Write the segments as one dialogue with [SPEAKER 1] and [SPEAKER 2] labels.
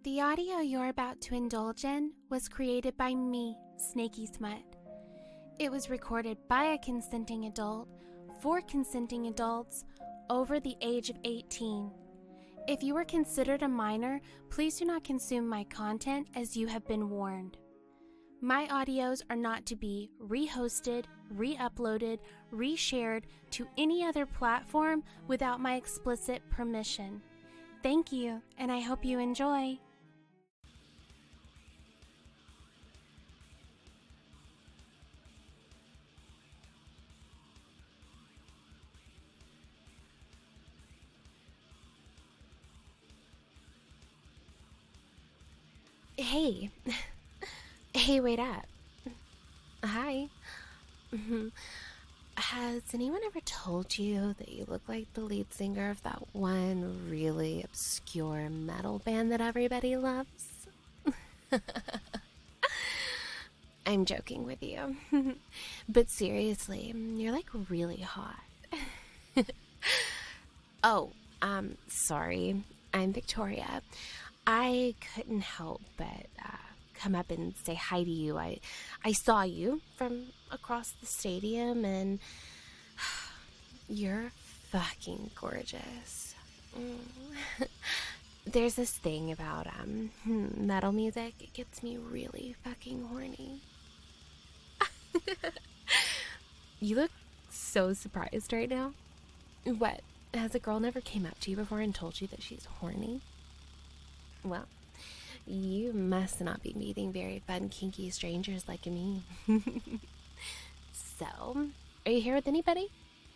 [SPEAKER 1] The audio you're about to indulge in was created by me, Snaky Smut. It was recorded by a consenting adult for consenting adults over the age of 18. If you are considered a minor, please do not consume my content as you have been warned. My audios are not to be re-hosted, re-uploaded, re-shared to any other platform without my explicit permission. Thank you, and I hope you enjoy. Hey. Hey, wait up. Hi. Has anyone ever told you that you look like the lead singer of that one really obscure metal band that everybody loves? I'm joking with you. But seriously, you're like really hot. Oh, sorry. I'm Victoria. I couldn't help but come up and say hi to you. I saw you from across the stadium, and you're fucking gorgeous. There's this thing about metal music. It gets me really fucking horny. You look so surprised right now. What? Has a girl never came up to you before and told you that she's horny? Well, you must not be meeting very fun, kinky strangers like me. So, are you here with anybody?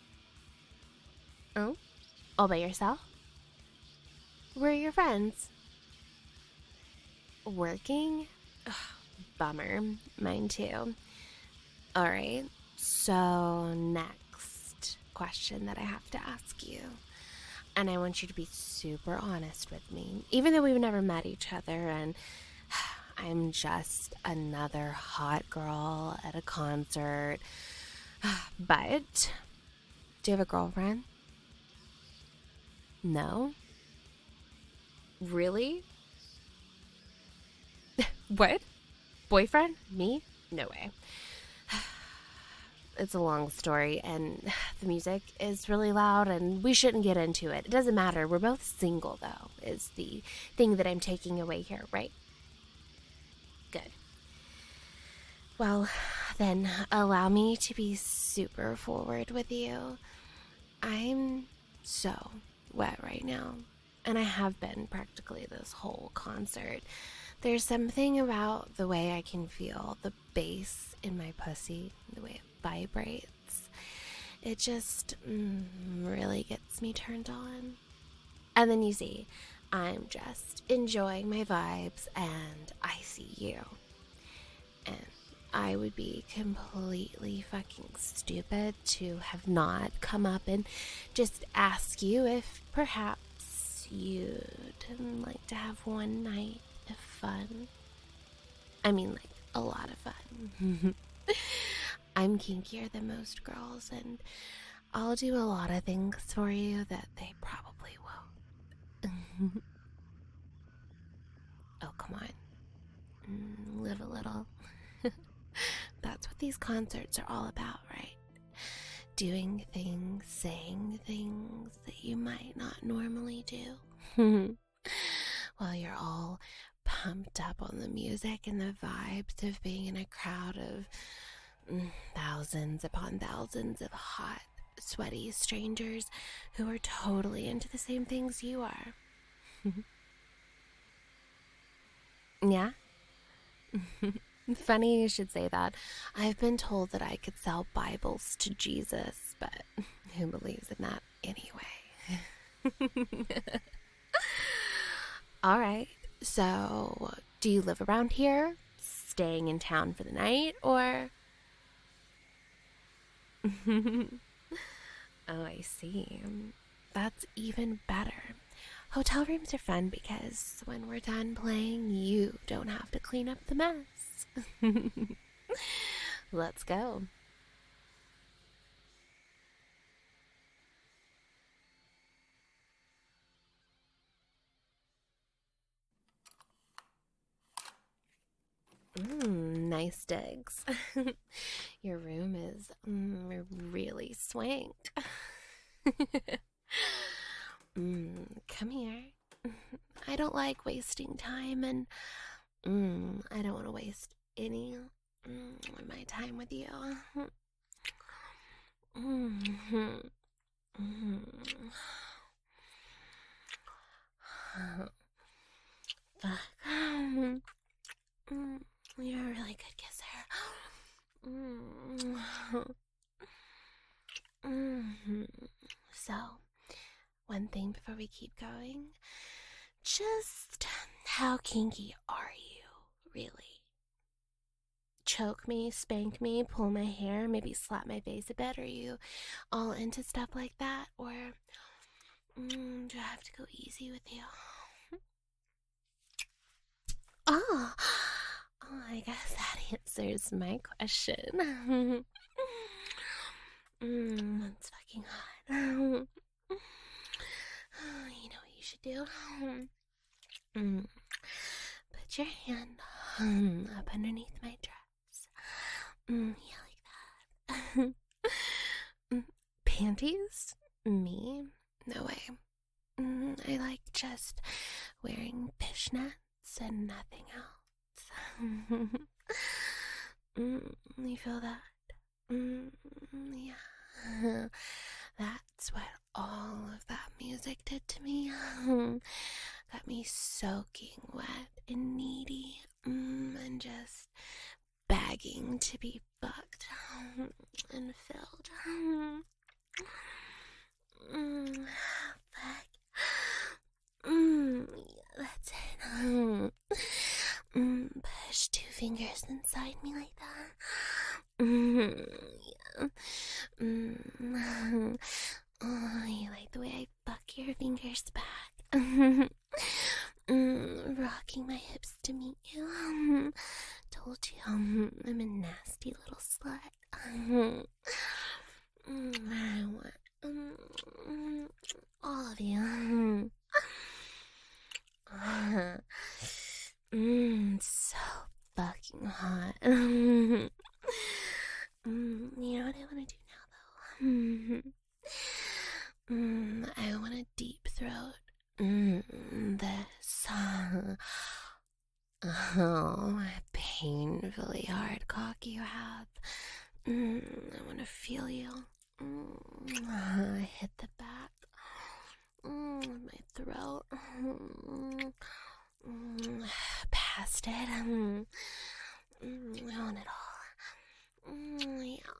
[SPEAKER 1] Oh? All by yourself? Where are your friends? Working? Ugh, bummer. Mine too. Alright, so next question that I have to ask you. And I want you to be super honest with me, even though we've never met each other, and I'm just another hot girl at a concert. But, do you have a girlfriend? No? Really? What? Boyfriend? Me? No way. It's a long story, and the music is really loud, and we shouldn't get into it. It doesn't matter. We're both single, though, is the thing that I'm taking away here, right? Good. Well, then, allow me to be super forward with you. I'm so wet right now, and I have been practically this whole concert. There's something about the way I can feel the bass in my pussy, the way it vibrates. It just really gets me turned on. And then you see, I'm just enjoying my vibes, and I see you. And I would be completely fucking stupid to have not come up and just ask you if perhaps you'd like to have one night of fun. I mean, like, a lot of fun. I'm kinkier than most girls, and I'll do a lot of things for you that they probably won't. Oh, come on. Live a little. That's what these concerts are all about, right? Doing things, saying things that you might not normally do. While you're all pumped up on the music and the vibes of being in a crowd of thousands upon thousands of hot, sweaty strangers who are totally into the same things you are. Yeah? Funny you should say that. I've been told that I could sell Bibles to Jesus, but who believes in that anyway? Alright, so do you live around here? Staying in town for the night, or... Oh, I see. That's even better. Hotel rooms are fun because when we're done playing, you don't have to clean up the mess. Let's go. nice digs. Your room is really swank. Come here. I don't like wasting time, and I don't want to waste any of my time with you. Fuck. You're a really good kisser. So, one thing before we keep going. Just how kinky are you, really? Choke me, spank me, pull my hair, maybe slap my face a bit? Are you all into stuff like that? Or do I have to go easy with you? Oh, I guess that answers my question. That's fucking hot. You know what you should do? Put your hand up underneath my dress. Yeah, like that. Panties? Me? No way. I like just wearing fishnets and nothing else. You feel that? Yeah. That's what all of that music did to me. Got me soaking wet and needy, and just begging to be fucked and filled. Fuck. Yeah, that's it. Push 2 fingers inside me like that. Yeah. Oh, you like the way I fuck your fingers back. Rocking my hips to meet you. Told you I'm a nasty little slut. I want all of you. So fucking hot. You know what I want to do now, though? I want to deep throat this. Oh, painfully hard cock you have. I want to feel you. Hit the back. My throat. Past it. I want it all. Yeah.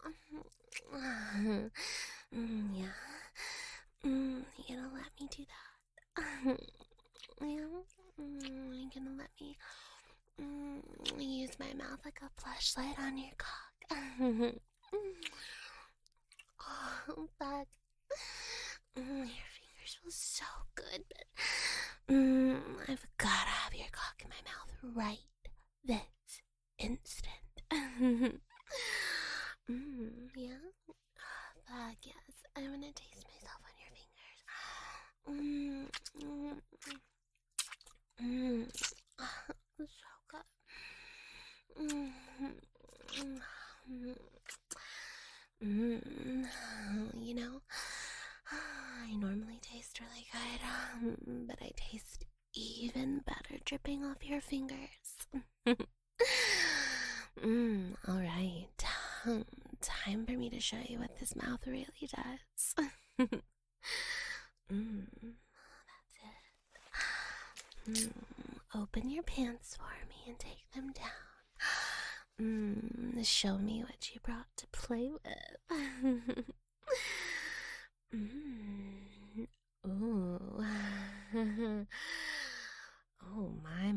[SPEAKER 1] Yeah. You gonna let me do that? Yeah. You gonna let me use my mouth like a flashlight on your cock? Oh, fuck. Your fingers feel so good, but I've gotta have your cock in my mouth right this instant. Yeah? Fuck yes. I wanna taste myself on your fingers. So good. You know, I normally taste really good, but I taste even better dripping off your fingers. Alright. Time for me to show you what this mouth really does. That's it. Open your pants for me and take them down. Show me what you brought to play with. Ooh. Oh, my.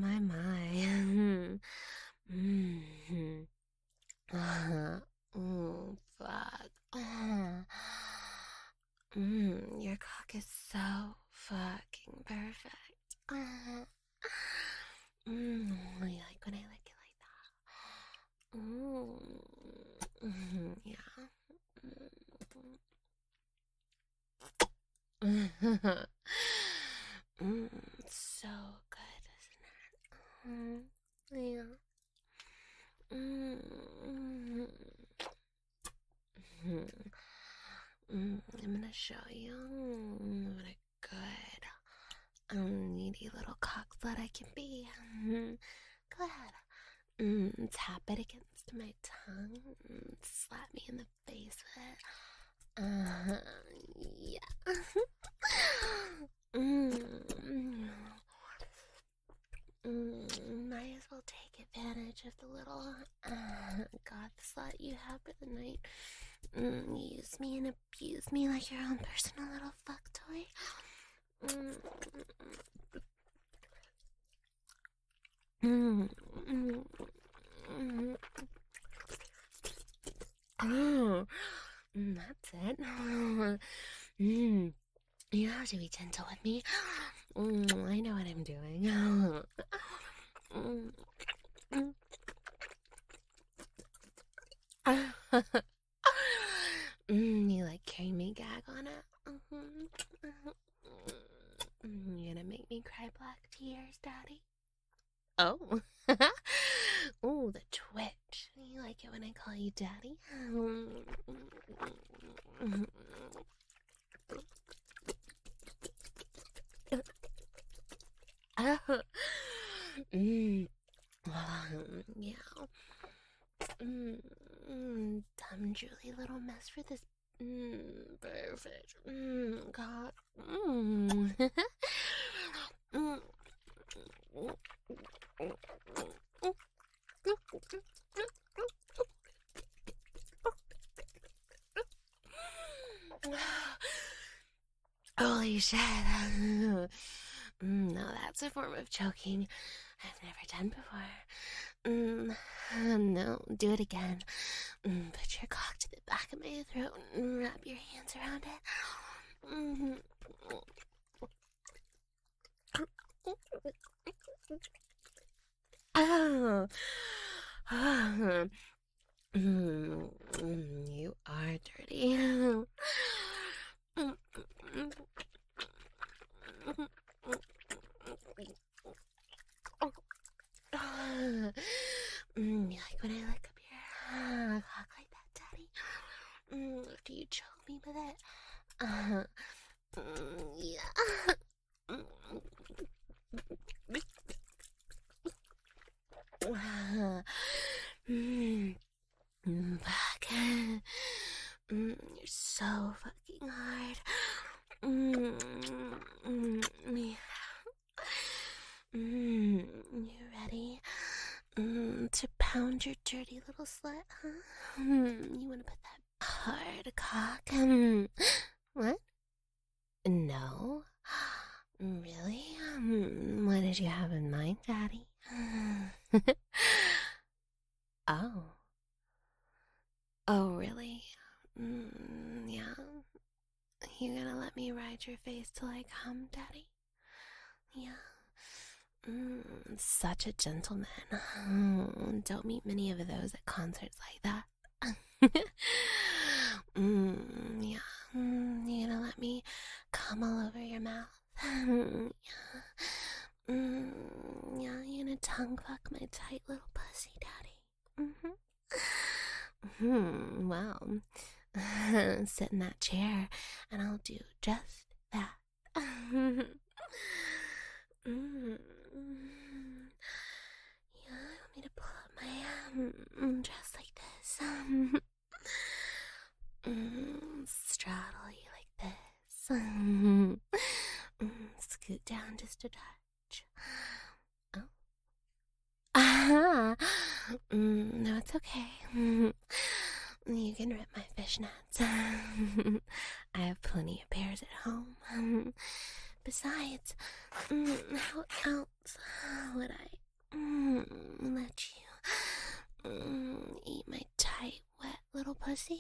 [SPEAKER 1] Oh, fuck. Your cock is so fucking perfect. You like when I lick it like that? Yeah. It's so good, isn't it? Yeah. Mm. I'm gonna show you what a good, needy little cock slut I can be. Go ahead. Tap it against my tongue. Slap me in the face with it. Yeah. Might as well take advantage of the little god slut you have for the night. Use me and abuse me like your own personal little fuck toy. Oh, that's it. You have to be gentle with me. I know what I'm doing. You like hearing me gag on it? You're gonna make me cry black tears, Daddy? Oh. Oh, the twitch. You like it when I call you Daddy? Yeah. Dumb Julie little mess for this. Perfect. God. Holy shit. Now that's a form of choking I've never done before. No, do it again. Put your cock to the back of my throat and wrap your hands around it. Oh. You are dirty. You like when I lick up your cock like that, Daddy? After you choke me with it? Yeah. Fuck. You're so fucking hard. You ready to pound your dirty little slut, huh? You want to put that hard cock? What? No? Really? What did you have in mind, Daddy? Oh. Oh, really? Yeah. You gonna let me ride your face till I come, Daddy? Yeah. Such a gentleman. Don't meet many of those at concerts like that. Yeah. You gonna let me come all over your mouth? Yeah. Yeah, you gonna tongue fuck my tight little pussy, Daddy? Well, sit in that chair and I'll do just that. Yeah, you want me to pull up my dress like this? Straddle you like this. Scoot down just a touch. Oh. No, it's okay. You can rip my fishnets. I have plenty of pairs at home. Besides, how else would I let you eat my tight, wet little pussy?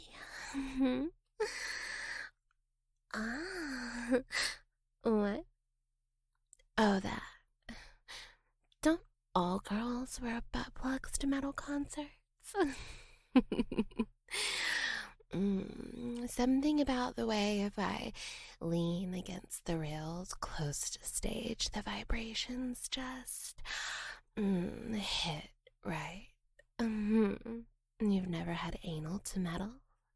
[SPEAKER 1] Ah, what? Oh, that. Don't all girls wear butt plugs to metal concerts? Something about the way if I lean against the rails close to stage, the vibrations just hit right. some metal?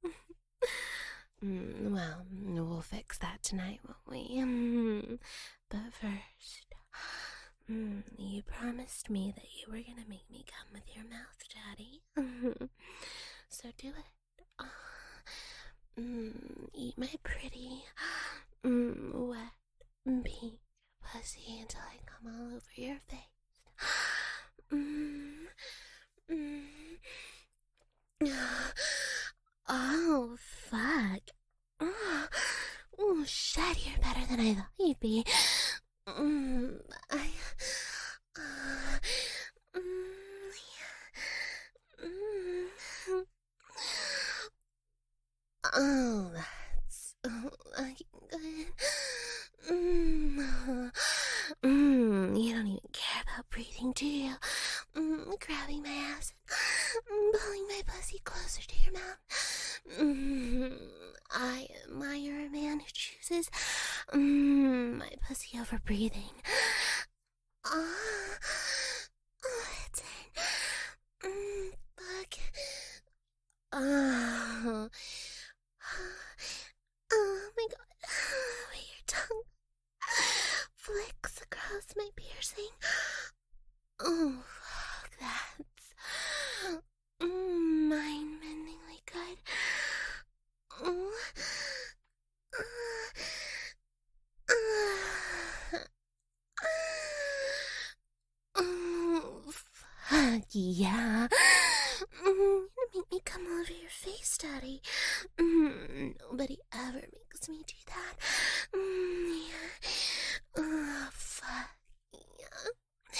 [SPEAKER 1] Well, we'll fix that tonight, won't we? But first, you promised me that you were gonna make me come with your mouth, Daddy. So do it. Eat my pretty, wet, pink pussy until I come all over your face. Oh, fuck. Oh, shit, you're better than I thought you'd be. Oh, that's good. You don't even care about breathing, do you? Grabbing my ass and pulling my pussy closer to your mouth. I admire a man who chooses my pussy over breathing. It's in. Fuck. Oh my god. Wait, your tongue flicks across my piercing. Oh, fuck, that's mind-bendingly good. Oh, fuck yeah. You're gonna make me come over your face, Daddy. Nobody ever makes me do that. Yeah. Oh, fuck yeah.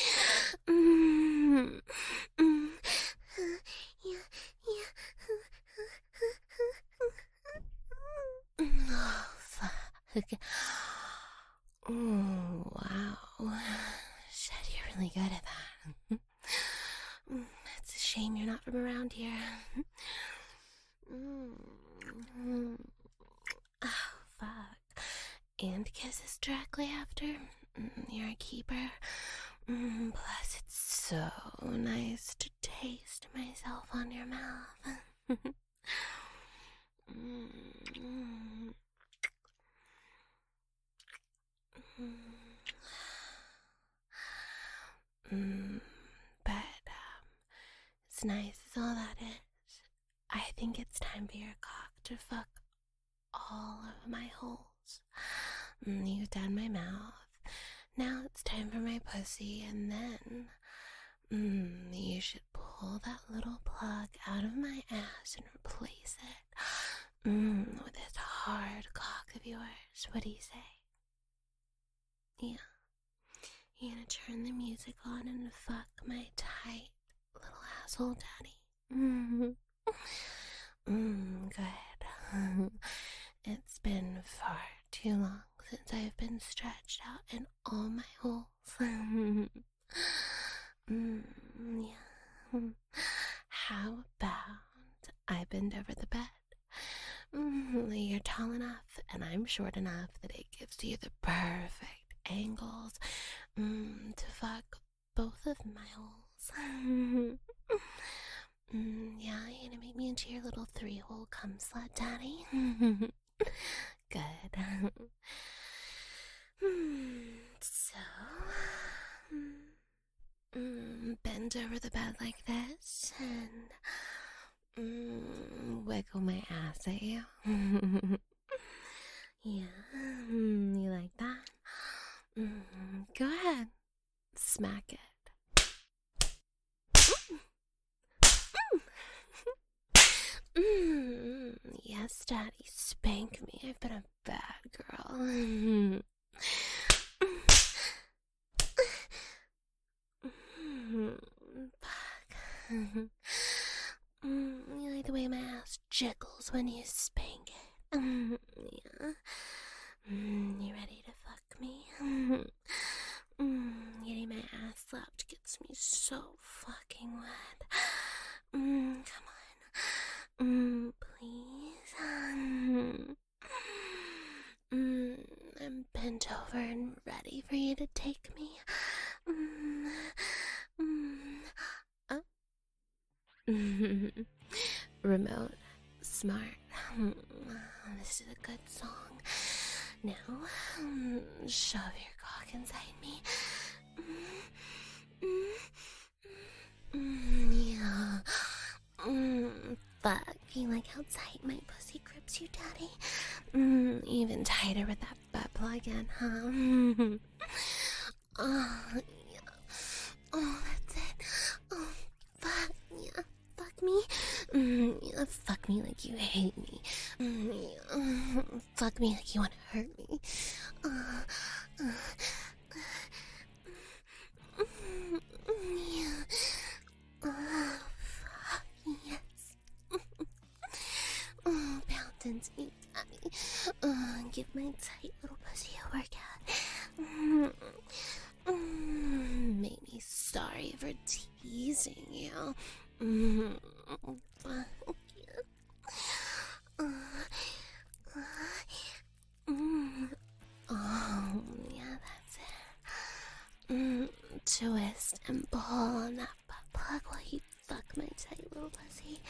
[SPEAKER 1] Oh, fuck. Oh, wow. Shit, you're really good at that. It's a shame you're not from around here. Oh, fuck. And kisses directly after. You're a keeper. Plus, it's so nice to taste myself on your mouth. But, as nice as all that is, I think it's time for your cock to fuck all of my holes. You've done my mouth. Now it's time for my pussy, and then you should pull that little plug out of my ass and replace it with this hard cock of yours. What do you say? Yeah. You're gonna turn the music on and fuck my tight little asshole, Daddy. Good. It's been far too long since I've been stretched out in all my holes. Yeah. How about I bend over the bed? You're tall enough and I'm short enough that it gives you the perfect angles to fuck both of my holes. Yeah, you're gonna make me into your little 3-hole cum slut, Daddy. Good. So, bend over the bed like this and wiggle my ass at you. Yeah, you like that? Go ahead, smack it. Yes, Daddy, spank me. I've been a bad girl. Fuck. You like the way my ass jiggles when you spank it. Yeah. You ready to fuck me? Getting my ass slapped gets me so fucking wet. Come on. Please. I'm bent over and ready for you to take me. Oh. Remote, smart. This is a good song. Now, shove your cock inside me. Yeah. Fuck, you like how tight my pussy grips you, Daddy? Even tighter with that butt plug in, huh? Oh, yeah. Oh, that's it. Oh, fuck, yeah. Fuck me. Yeah, fuck me like you hate me. Yeah. Fuck me like you want to hurt me. Yeah. Fuck, yes. Pound into me, Daddy. Give my tight little pussy a workout. Made me sorry for teasing you. Fuck you. Oh, yeah, that's it. Twist and pull on that butt plug while you fuck my tight little pussy.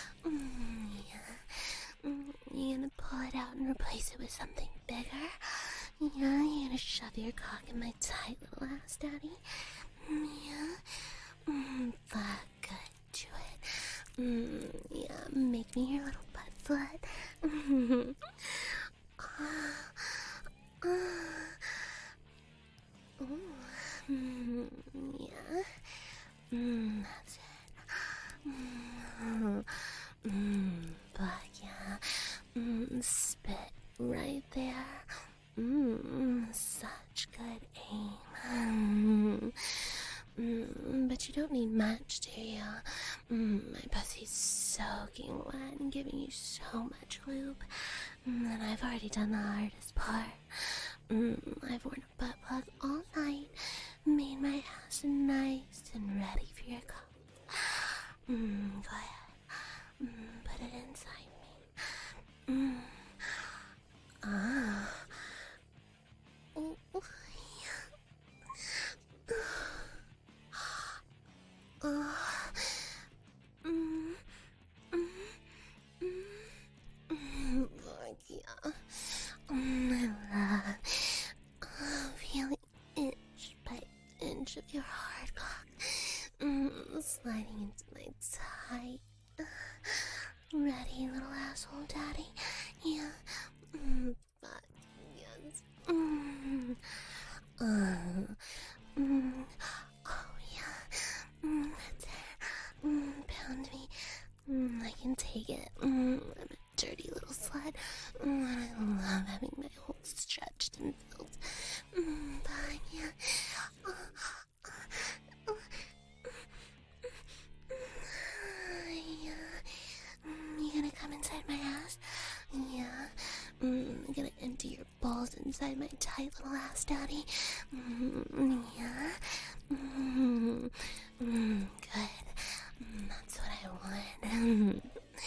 [SPEAKER 1] Yeah. You're gonna pull it out and replace it with something bigger. Yeah, you're gonna shove your cock in my tight little ass, Daddy. Yeah. Fuck, good, do it. Yeah, make me your little butt slut. Yeah. That's it. But yeah. Spit right there. Such good aim. But you don't need much, do you? My pussy's soaking wet and giving you so much lube. And I've already done the hardest part. I've worn a butt plug all night, made my ass nice and ready for your cum. Go ahead. Put it inside me. Oh, yeah. Feeling inch by inch of your hard cock, sliding into my tight, ready little asshole, Daddy. Yeah. But yes. Oh yeah. That's it. Pound me. I can take it. I'm a dirty little slut. I love having my holes stretched and filled. But yeah. You gonna come inside my ass? Yeah. I'm gonna empty your balls inside my tight little ass, Daddy. Yeah. Good. That's what I want.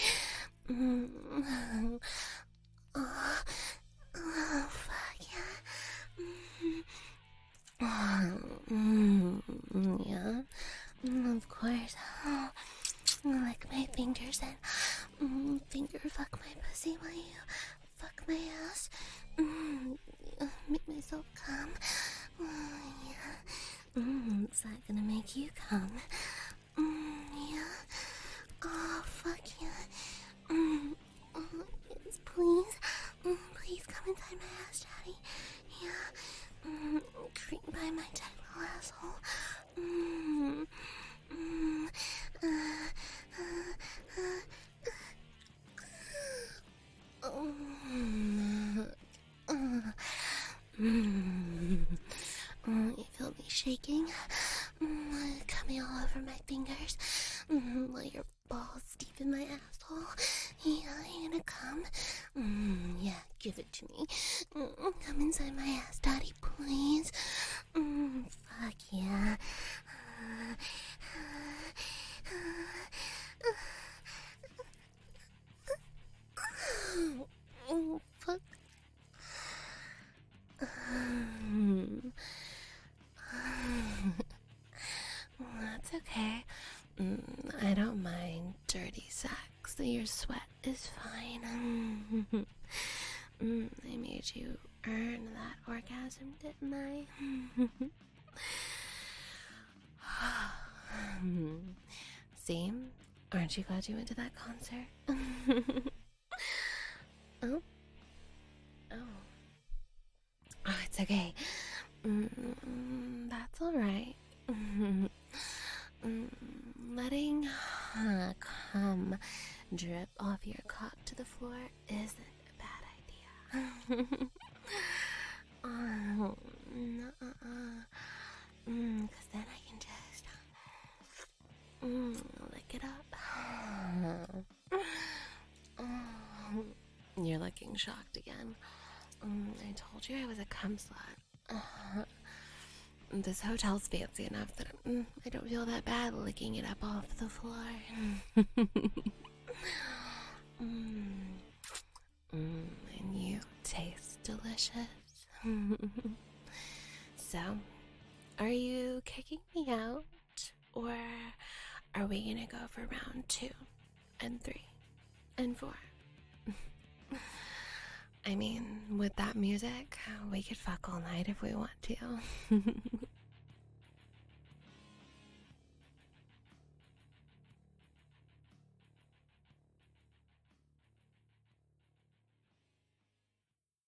[SPEAKER 1] Fuck yeah. Yeah. Of course. Lick my fingers and finger fuck my pussy while you fuck my ass. Make myself come. Yeah. Is that gonna make you come? Yeah. Oh, fuck yeah. Yes, please. Please come inside my ass, Daddy. Yeah. Creep by my tight little asshole. You feel me shaking? Coming all over my fingers. While your balls deep in my asshole. Yeah, you gonna come? Yeah, give it to me. Come inside my ass, Daddy, please. Fuck yeah. Oh, fuck. That's okay. I don't mind dirty sex. relax. Your sweat is fine. I made you earn that orgasm, didn't I? See? Aren't you glad you went to that concert? Oh? Oh. Oh, it's okay. That's alright. Letting cum drip off your cock to the floor isn't a bad idea. Oh, cause then I can just lick it up. You're looking shocked again. I told you I was a cum slut. This hotel's fancy enough that I don't feel that bad licking it up off the floor. And you taste delicious. So, are you kicking me out? Or are we gonna go for round 2 and 3 and 4? I mean, with that music, we could fuck all night if we want to.